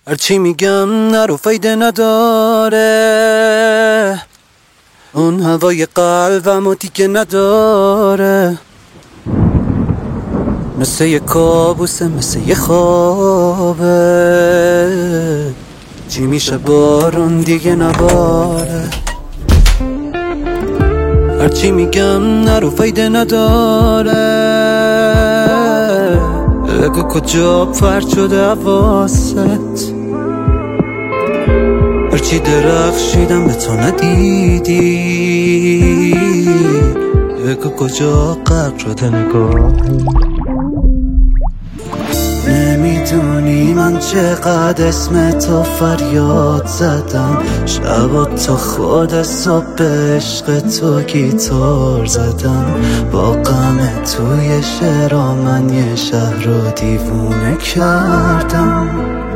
هرچی میگم نرو فایده نداره، اون هوای قلبمو دیگه نداره. مثل یه کابوسه، مثل یه خوابه، چی میشه بارون دیگه نباره. هرچی میگم نرو فایده نداره، بگو کجا پرت شده حواست. هرچی درخشیدم به تو ندیدی، بگو کجا غرق شده نگاهی. نمیدونی من چقدر اسم تو فریاد زدم، شبا تا خود صبح عشق تو گیتار زدم. با غم توی شعرها من یه شهر رو دیوونه کردم.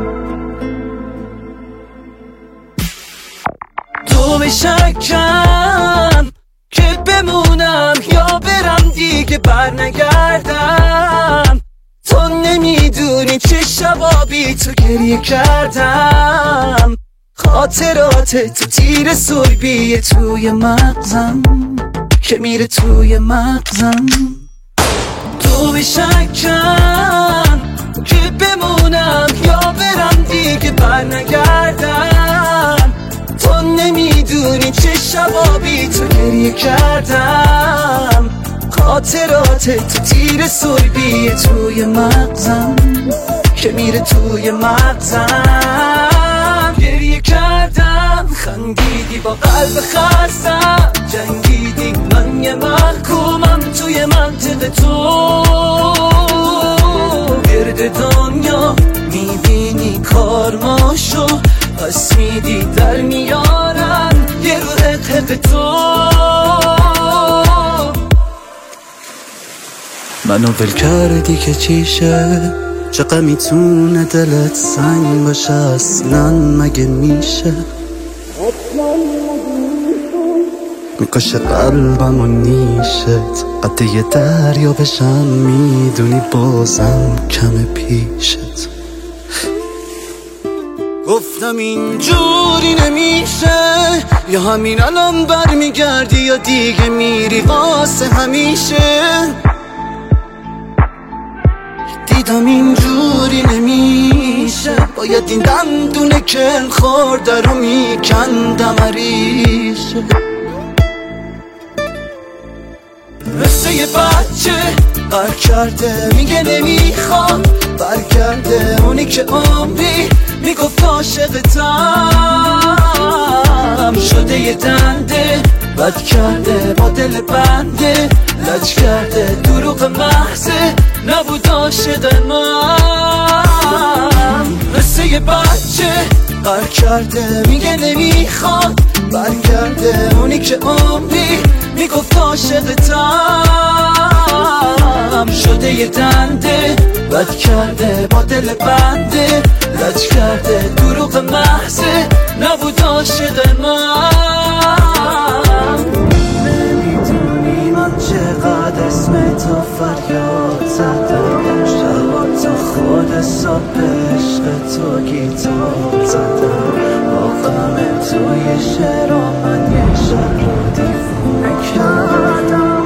تو به شکم که بمونم یا برم دیگه برنگردم. تو نمیدونی چه شبا بی تو گریه کردم. خاطرات تو تیر سربیه توی مغزم که میره توی مغزم. تو به شکم که بمونم یا برم دیگه برنگردم. تو نمیدونی چه شبا بی تو گریه کردم. خاطرات تو تیر سربیه توی مغزم که میره توی مغزم. گریه کردم، خندیدی با قلب خستم، جنگیدی من یه محکومم توی منطقه تو. گرد دنیا میبینی کارماشو، پس میدی در میارن یه رو حق تو. منو ول کردی که چیشه، چقدر میتونه دلت سنگ باشه، اصلا مگه میشه؟ میکشه قلبم و نیشت، قد یه دریا بشم میدونی بازم کم پیشت. گفتم اینجوری نمیشه، یا همین الان برمیگردی یا دیگه میری واسه همیشه. دیدم اینجوری نمیشه، باید این دندونه کل خورده رو میکندم عریشه. مثل یه بچه قر کرده میگه نمیخوام برگرده، اونی که عمری میگفت عاشقتم. شده یه دنده بد کرده با دل بنده، لج کرده دروغ محضه نبود عاشق من. مثل یه بچه قر کرده میگه نمیخواد برگرده، اونی که عمری میگفت عاشقتم. شده یه دنده بد کرده با دل بنده، لج کرده دروغ محضه نبود عاشق من. نمیدونی من چقدر اسم تو فریاد زدم، شبا تا خود صبح عشق تو گیتار زدم. با غم توی شعرها من یه شهر رو دیوونه کردم.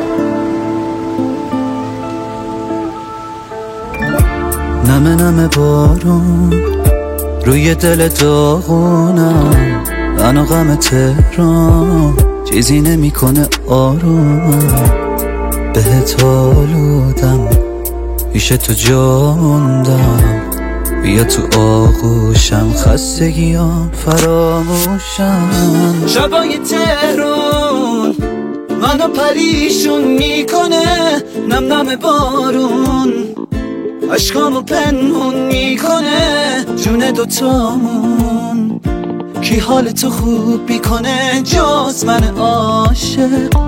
نمه نمه بارون روی دل داغونم، من و غم تهران چیزی نمیکنه آرومم. بهت آلودم پیش تو جاندم، بیا تو آغوشم خستگیام فراموشم. شبای تهران منو پریشون میکنه، نم نم بارون عشقامو پنهون میکنه. جون دوتامون کی حال تو خوب میکنه جز من عاشق.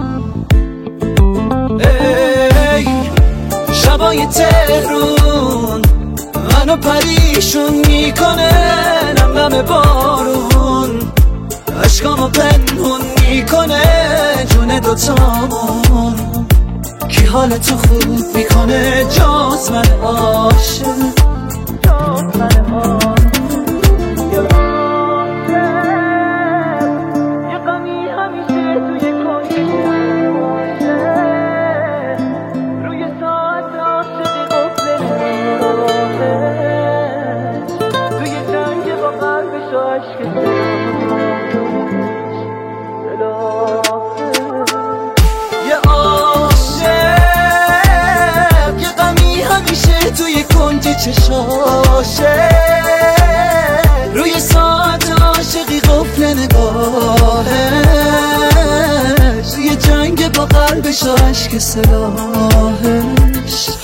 ای شبای تهرون منو پریشون میکنه، نم نم بارون عشقامو پنهون میکنه. جون دوتامون کی حال تو خوب میکنه جز من عاشق. چشاشه، روی ساعت عاشقی قفل نگاهش، یه جنگ با قلبش و عشق سلاحش.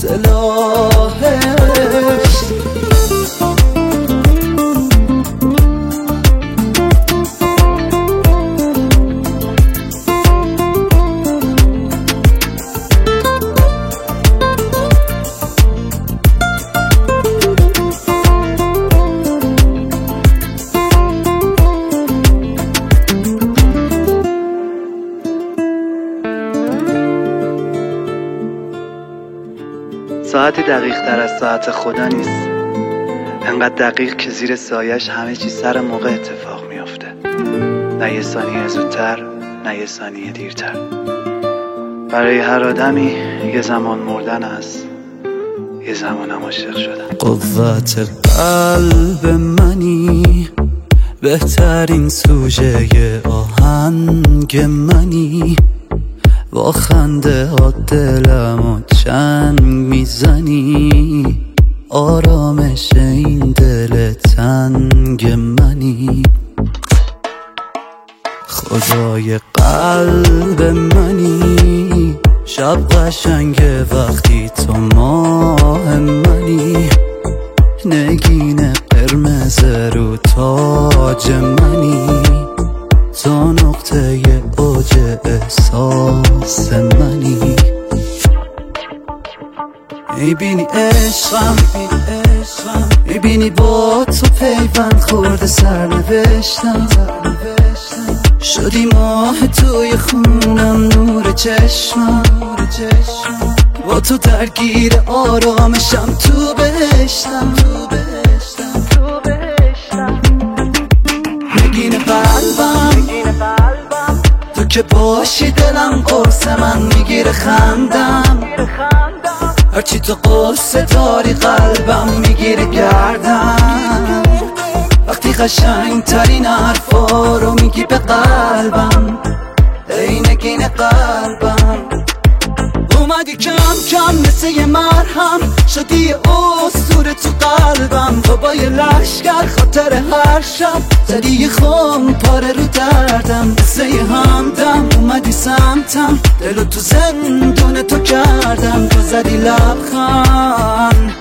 ساعتی دقیق تر از ساعت خدا نیست، انقدر دقیق که زیر سایش همه چی سر موقع اتفاق میافته، نه یه ثانیه زودتر نه یه ثانیه دیرتر. برای هر آدمی یه زمان مردن است، یه زمان عاشق شدن. قوت قلب منی، بهترین سوژه آهنگ منی، با خنده ها دلمو چنگ میزنی، آرامش این دل تنگ منی. خدای قلب منی، شب قشنگه وقتی تو ماه منی، نگین قرمز رو تاج منی، تو نقطه اوج احساس منی. میبینی عشقم، میبینی با تو پیوند خورده سرنوشتم، شدی ماه توی خونم، نور چشمم، با تو درگیر آرامشم، تو بهشتم. نگین قلبم، تو که باشی دلم قرص من میگیره خندم، هرچی تو قصه داری قلبم میگیره گردم، وقتی قشنگ ترین حرفا رو میگی به قلبم، ای نگین قلبم. اومدی کم کم مثل یه مرهم، شدی اسطوره تو قلبم، تو با یه لشگر خاطر هر شب زدی یه خم پاره رو دردم، مثل یه همدم اومدی سمتم، دلو تو زندون تو کردم، تو زدی لبخند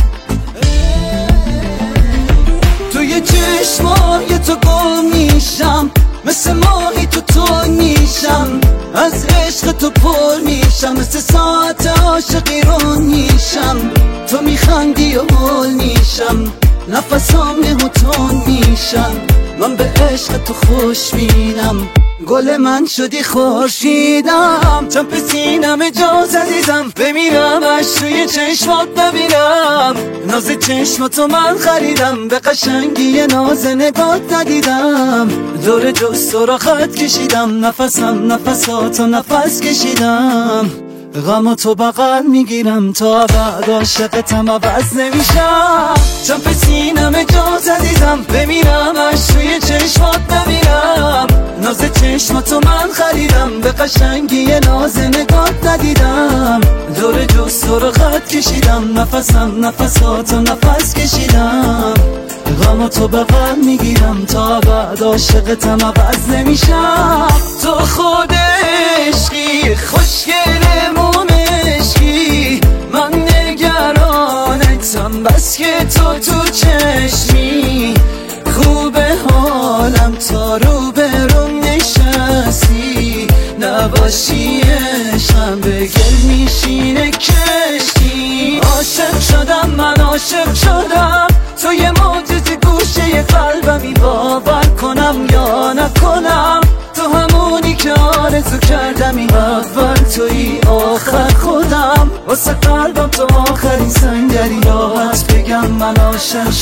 توی چشمای تو گم میشم، مثل ماهی تو میشم، از عشق تو پر میشم، مثل ساعت عاشقی رو میشم، تو میخندی و حل میشم، نفسام نهوتون میشم، من به عشق تو خوش بینم، گل من شدی خورشیدم، چمپ سینم اجازه دیدم بمیرم، اش روی چشمات ببینم، ناز چشماتو من خریدم، به قشنگی ناز نگات ندیدم، دور جست را خط کشیدم، نفساتو نفس کشیدم، غم تو بغل میگیرم، تا بعد عاشقتم عوض نمیشم، چمپ سینم اجازه دیدم بمیرم، اش روی چشمات ببینم، ناز چشماتو من خریدم، به قشنگی ناز نگات ندیدم، دور جست رو خط کشیدم، نفساتو نفس کشیدم، غم تو بغل میگیرم، تا بعد عاشقتم عوض نمیشم، تو خود عشقی خوشگل مومشکی، من نگرانتم بس که تو چشمی، خوبه حالم تا رو برم نشستی، نباشی عشقم به گل میشینه کشتی، عاشق شدم من عاشق شدم، تو یه معجزه گوشه قلبمی، باور کنم یا نکنم، تو همونی که آرزو کردمی، اول توی آخر خودم، واسه قلبم تو آخرین سنگری، راحت بگم من عاشق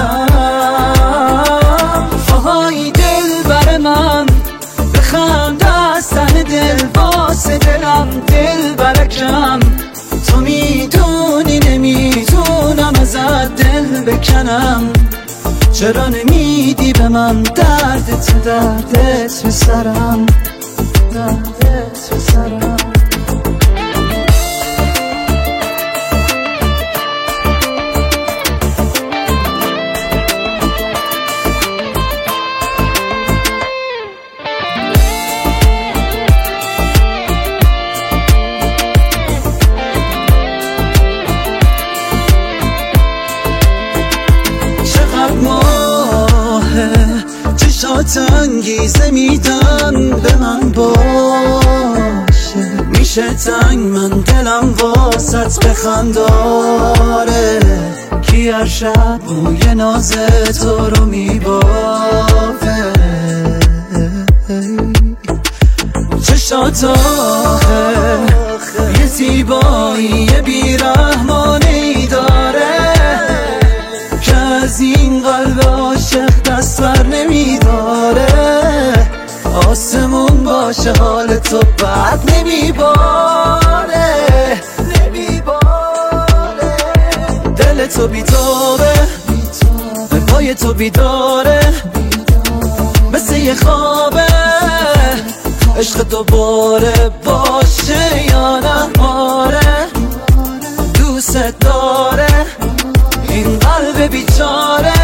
شدم. آهای دل بر من بخند از ته دل، واسه دلم دل برکم، تو میدونی نمیتونم ازت دل بکنم، چرا نمیدی به من دردت به سرم، دردت به سرم. انگیزه میدن به من باشه. میشه تنگ من دلم واسط بخنداره، کی هر شب موی ناز تو رو میبافه. چشات آخه یه زیبایی بیرحمانه‌ای داره که از این قلب عاشق دست بر نمیداره. آسمون باشه حال تو بد نمیباره، دل تو بیتابه، پای تو بیداره، مثل یه خوابه. عشق دوباره باشه یا نه؟ آره دوست داره این قلب بیچاره.